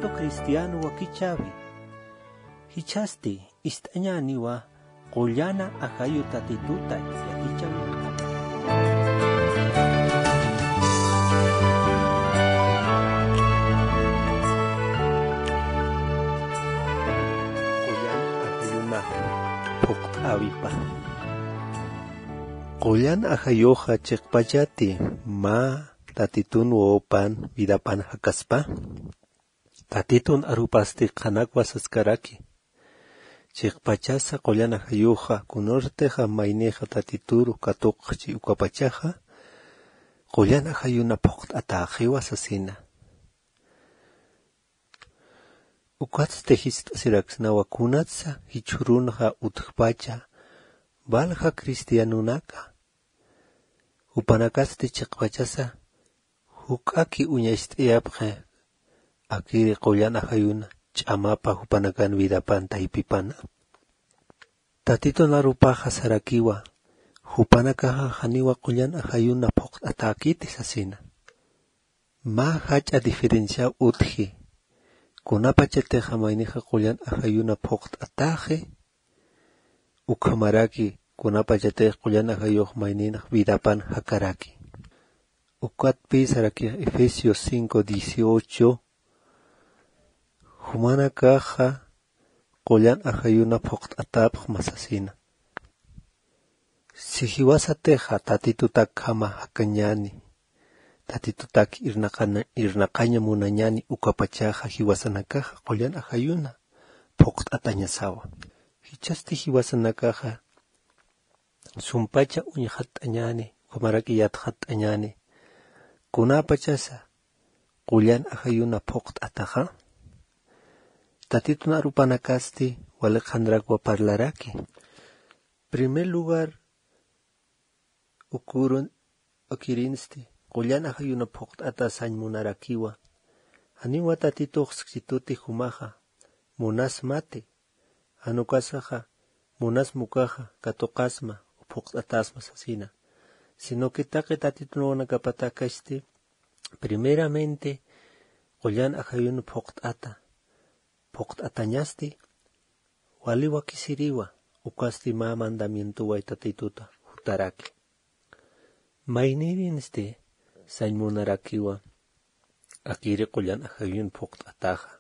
cristiano wa kichavi. Hichasti istañani wa qollana ahayu tatituta ya hichavi. Avipa Qollan ahayoja chiqpachati ma tatitun wopan vidapan hakaspa tatitun arupasti qanakwa saskaraki chiqpachasa qollan ahayoja kunorteja mayneja tatituru katuqchi ukapachaja qollan ahayuna poqt ataqiwa sasina Uqatste hist'asiraksnawa kunatsa hichurunqa utkpacha balqa cristianunaka upanakaste chiqpachasa huk'aki uñayst'iyapqa akiri qollan ahayuna ch'amapa upanakan vidapan taypipana tatitun arupaqa sarakiwa hupanakaqa haniwa qollan ahayuna poqt atakiti sasina ma hach'a diferencia utji Kunapachateja mayneja qollan ahayuna poqt ataje ukhamaraki kunapachateja qollan ahayuq mayninaq vidapan hakaraki ukatpi saraki Efesios 5:18 humanakaja qollan ahayuna poqt atapq masasina sihiwasateja tatituta kama hakañani tatitutak irnaqaña munañani ukapachaja hiwasanakaja qollan ahayuna poqt atañasawa hichasti hiwasanakaja sumpacha uñihat'añani ukamaraki yathat'añani kunapachasa qollan ahayuna poqt ataja tatitun arupanakasti waliqhandrakwa parlaraki primer lugar ukurun okirinsti qollan ahayuna poqt atasañ munarakiwa haniwa tatituq siksituti humaja munas mate hanukasaja munas mukaja katuqasma poqt atasma sasina sino que taqi tatitun wanakapatakashti primeramente qollan ahayuna poqt atañasti waliwa kisiriwa ukasti ma mandamiento way tatituta hutaraki maynirinste sañ munarakiwa akiri qollan ahayun poqt ataja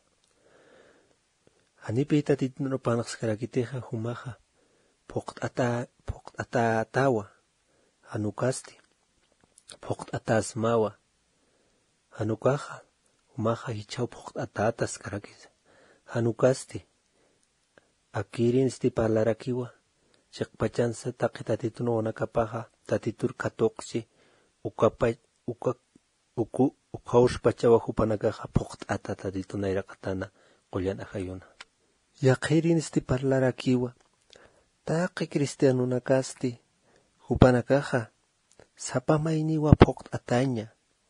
hanipi tatitun upanaqskarakiteja humaja poqt atatawa hanukasti poqt atasmawa hanukaja humaja hichaw poqt atatas karakis hanukasti akirinsti parlarakiwa chiqpachansa taqi tatitun wanakapaja tatitur katuqchi ukawshpachawa hupanakaja poqt ata tatitun ayraqatana qollan ahayuna yaqirinsti parlarakiwa taqi cristianunakasti hupanakaja sapamayniwa poqt ataña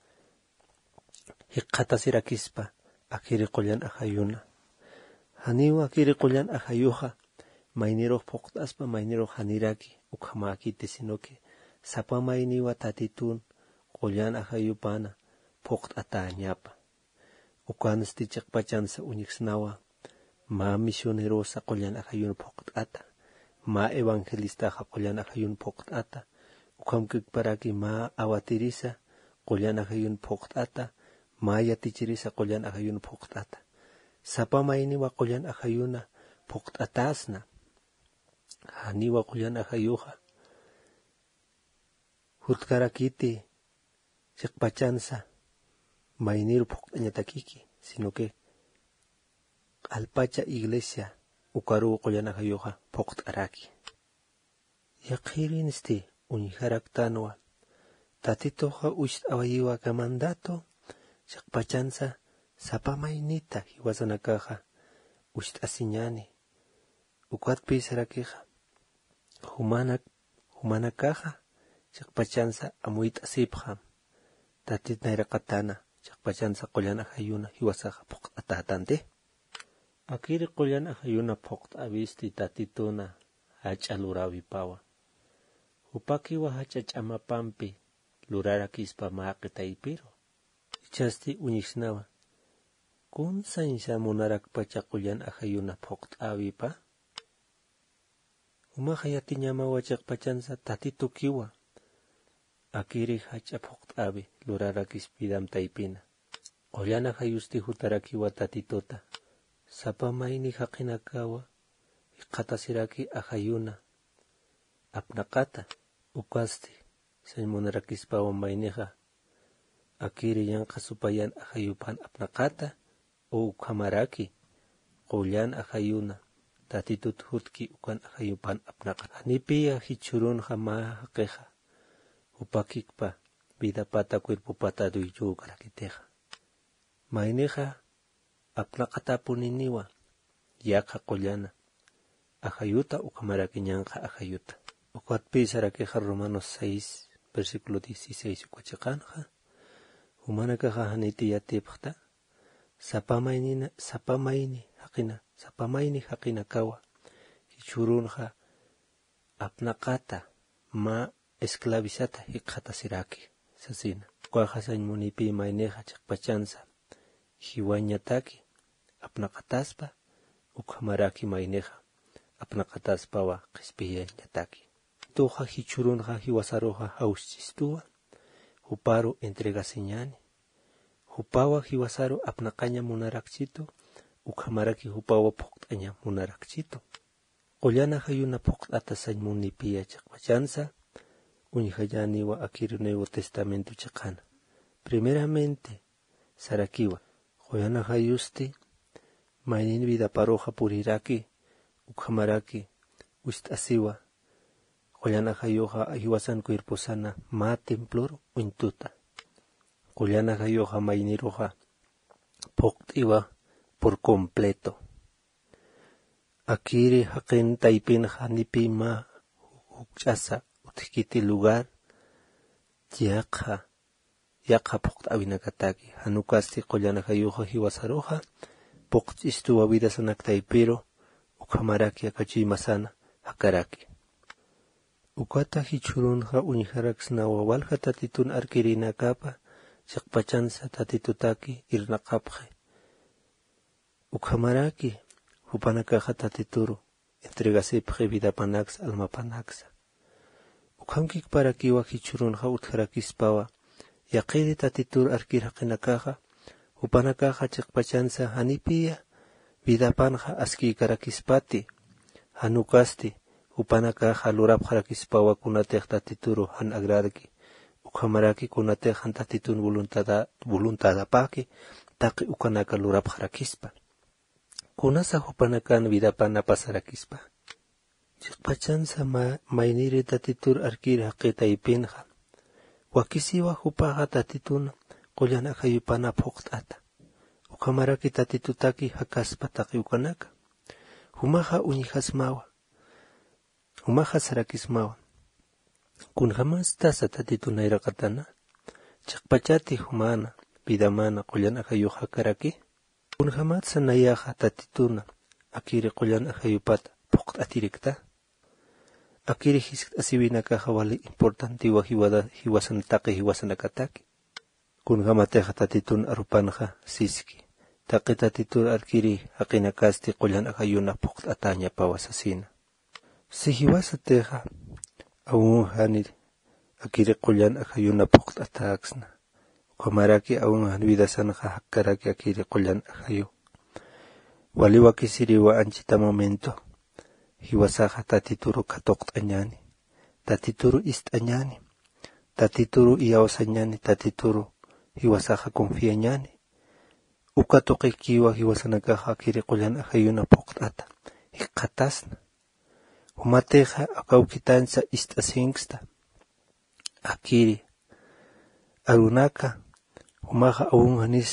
hiqatasirakispa akiri qollan ahayuna haniwa akiri qollan ahayuja mayniruq poqt aspa mayniruq haniraki ukhamakiti sino que sapamayniwa tatitun qollan ahayupana poqt atañapa ukanasti chiqpachansa uñiksnawa ma misionerosa qollan ahayuna poqt ata ma evangelistaja qollan ahayuna poqt ata ukhamkikparaki ma awatirisa qollan ahayuna poqt ata ma yatichirisa qollan ahayuna poqt ata sapamayniwa qollan ahayuna poqt atasna haniwa qollan ahayuja hutkarakiti chiqpachansa mayniru poqt añatakiki sino que alpacha iglesia ukaru qollan ahayuja poqt araki yaqirinsti uñiharaktanwa tatitoja usht awayiwa kamandato chiqpachansa sapamaynita hiwasanakaja usht asiñani ukatpi sarakija humanakaja chiqpachansa amuyt asipja tatit nayraqatana chiqpachansa qollan ahayuna hiwasaja poqt atatante akiri qollan ahayuna poqt avisti tatituna hach'a lurawipawa upakiwa hach'a ch'amapampi lurarakispa maqi taypiro ichasti uñiksnawa kunsan shamunarakpa chakullan ajayuna phoqt'awipa umaqa yatiñamawa chaqpachansa tatitu kiwa akiri hacha phoqt'awi lurarakis pidamtaypina qollana hayusti hutarakiwa tatituta sapamayni haqinakawa iqatasiraki ajayuna apnaqata ukasti saymunarakispawan mayniqa akiri yanqa supayan ajayupan apnaqata o ukhamaraki qollan ajayuna tatitut hutki ukan ajayupan apnaqata anipiya hichurunqa mahaqiqa upakikpa vidapata cuerpopata duyukarakiteqa mayniqa apnaqata puniniwa yaqa qollana ajayuta ukhamaraki ñanqa ajayuta uqatpi sarakiqa Romanos 6 versículo 16 ukachiqanqa humanakaqa hanitiyatipqta sapamayni haqina kawa hichurunqa apnaqata ma esclavizata hiqatasiraki sasina uqaqa sañmunipi mayniqa chaqpachansa hiwañataki apnaqataspa ukhamaraki mayniqa apnaqataspawa qispiyañataki tuqa hichurunqa hiwasaruqa hawchistuwa huparu entregasiñani hupawa hiwasaru apnaqaña munarakchitu ukhamaraki hupawa phoqt'aña munarakchitu qollana hayuna phoqt'ata sañmunipiya chaqpachansa uñhallaniwa akiri Nuevo Testamento chaqana primeramente sarakiwa qollana hayusti maynin vidaparuqa puriraki ukhamaraki ust'asiwa qollana hayuqa hiwasan cuerposana ma temploro uñtuta qollana hayuqa mayniruqa phoqt'iwa por completo akiri haqin taypinqa nipima hukch'asa utkiti lugar yaqa phoqt'awinakataki hanukasti qollana hayuqa hiwasaruqa phoqch'istuwa vidasanak taypiro ukhamaraki akachiymasana hakaraki ukata hichurunqa uñharakisna wawalqa tatitun arkirinakapa chaqpachansa tatitutaki irnaqapqi ukhamaraki hupanakaqa tatituru entregasipqi vidapanaksa almapanaksa ukhamkikparakiwa hichurunqa utharakispawa yaqiri tatitur arkirhaqinakaqa hupanakaqa chaqpachansa hanipiya vidapanqa askiykarakispapi hanukasti hupanakaqa lurapqarakispawa kunatiq tatituru han agrarki ukhamaraki kunatiq han tatitun voluntadapaki taqi ukanaka lurapqarakispa kunasa hupanakan vidapana pasarakispa chaqpachansa mayniri tatitur arkiri haqitaypinqa wakisiwa hupaqa tatitun qollana ajayupana phoqt'ata ukhamaraki tatitutaki hakaspa taqi ukanaka humaqa uñihasmawa humaqa sarakismawa kunhamastasa tatitunayrakatana chaqpachati humana vidamana qollana ajayuq hakaraki kunhamatsa nayaqa tatituna akiri qollana ajayupata phoqt'atirikta akiri hisk'asiwinakaqa wali importantiwa hiwasanataqi hiwasanakataki kunhamatiqa tatitun arupanqa siski taqi tatitur arkiri haqinakasti qollana ajayuna phoqt'ataña pawasasina si hiwasatiqa aún hanir akiri qollana ajayuna phoqt'ataksna ukhamaraki aún hanvidasanqa hakaraki akiri qollana ajayu waliwa kisiriwa anchita momento hiwasaqa tatituru katoqt'añani tatituru ist'añani tatituru iyawsañani tatituru hiwasaqa confiañani ukatuqikiwa hiwasanakaqa akiri qollana ajayuna phoqt'ata hiqatasna humatiqa akawkitansa ist'asinqsta akiri arunaka humaqa aún hanis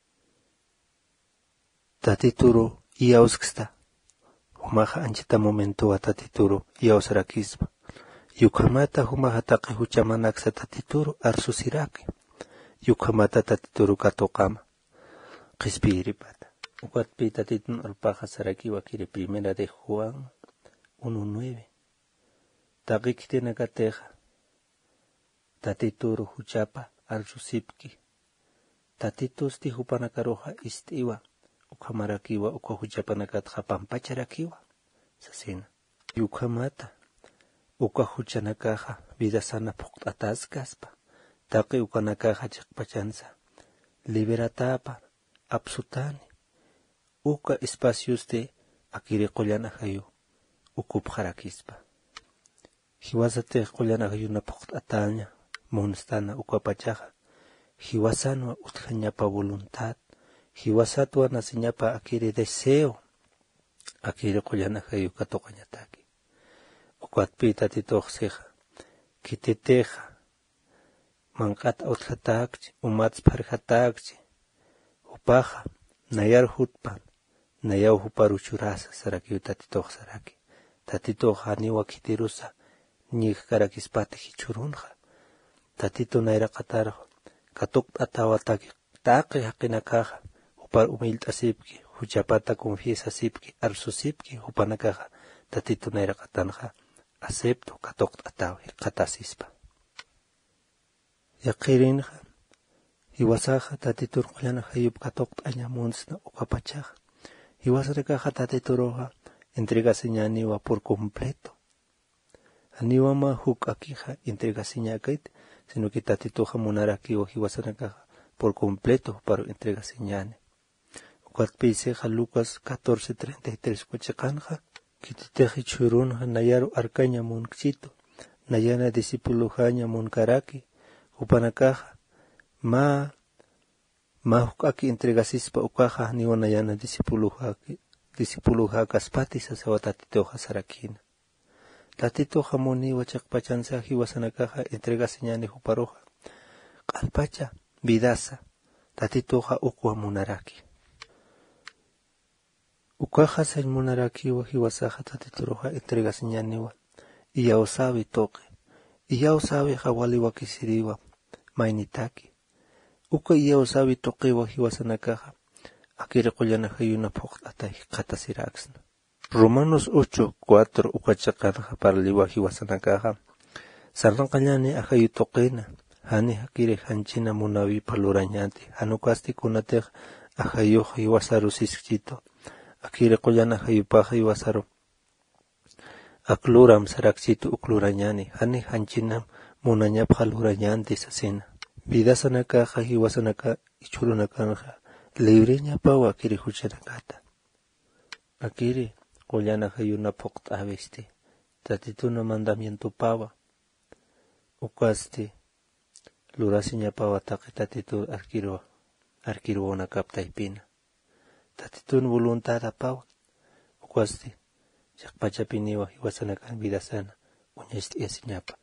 tatituru iyawsksta humaqa anchita momentuwa tatituru iyawsarakispa yukhamata humaqa taqi huchamanaksa tatituru arsusiraki yukhamata tatituru katoqama qispiripata ukatpi tatitun alpaqa sarakiwa kiri primera de Juan 1:9 taqi kitinakateqa tatituru huchapa arsusipki tatitus ti hupanakaroja istiwa ukhamarakiwa ukahuchapanakatja pampacharakiwa sasina yukhamata ukahuchanakaja vida sana puktatascaspa taqi ukanakaja chikpachansa liberatapa absutani uka espacios de akiri qullan ahayu ukupharakispa hiwasate qullan ahayuna puktatalña monstana ukapachaja hiwasanwa utjañapa voluntad hiwasatwa nasiñapa akiri deseo akiri qullan ahayu katoqañataki ukwatpita titoqsija kiteteja manqata utjatakchi umats pharjatakchi upaja nayar hutpan nayaw huparuchurasa saraki tatitoq saraki tatitoq haniwa kitirusa ñig karakispati hichurunja tatito nayra qatar katuk atawataki taqi haqinakaja upar humilt'asipki huchapata confiesasipki arsusipki hupanakaja tatito nayra qatanja acepto katuk atawi qatasispa yaqirinja hiwasaja tatitur qullan ahayup katuk t'añamunsna ukapachaja hiwasarakaja tatituroja entregasiñaniwa por completo aniwama huk akija entregasiñakait sino que tatituja munarakiwa hiwasarakaja por completo para entregasiñani ukwatpiseja Lucas 14:33 kuchikanja kititeji churunja nayaru arcaña munkchito nayana discipulujaña munkaraki upanakaja ma hukaki entregasispa ukaja niwa nayana discipuluja kaspati sasawa tatitoja sarakina tatitoja muniwa chakpachansa hiwasanakaja entregasiñani huparoja qalpacha vidasa tatitoja ukwa munaraki ukaja sañ munarakiwa hiwasaja tatituroja entregasiñaniwa iyawsawi toqe iyawsawi hawaliwa kisiriwa mainitaki uka iyawsawi toqiwa hiwasanakaja akiri qullan ahayuna phuqt'ata qatasiraksna Romanos 8:4 ukachaqanqa parliwa hiwasanakaja sarranqallani ahayu toqina hani hakiri hanchina munawi palurañanti hanukasti kunatej ahayuq hiwasaru siskchito akiri qullan ahayupaja hiwasaru akluram sarakchito uklurañani hani hanchina munañapqa lurañanti sasina vidasanakaja hiwasanaka ichurunakanja libreñapawa akiri huchanakata akiri qullan ahayuna phuqt'avisti tatituna mandamiento pawa ukasti lurasiñapawa taqi tatitu arkiruwana kaptaypina tatitun voluntad apawa ukasti chaqpachapiniwa hiwasanakan vidasana uñasht'iyasiñapa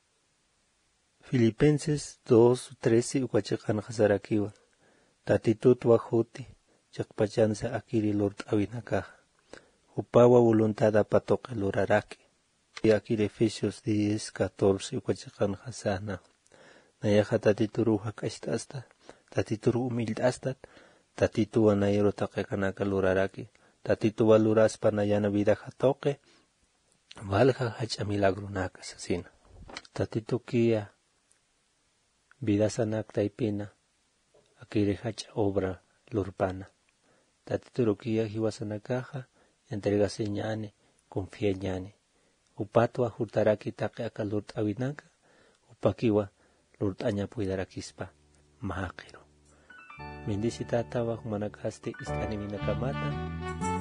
Filipenses 2:13 ukachiqanqa sarakiwa tatitutwa huti chaqpachansa akiri lurt'awinakaja upawa voluntad apatoqi luraraki akiri Efesios 10:14 ukachiqanqa sana nayaja tatituruja k'asht'asta tatituru humild'astat tatituwa nayru taqiqanaka luraraki tatituwa luraspa nayana vidaja toqe valja hacha milagrunaka sasina tatitukiya vidasanaqtaypina akiri hacha obra lurpana tatiturukiya hiwasanakaja entregasiñani confiañani upatwa hurtaraki taqi aka lurt'awinaka upakiwa lurt'añapuydarakispa mahaqiru bendicitatawa humanakasti istaniminakamata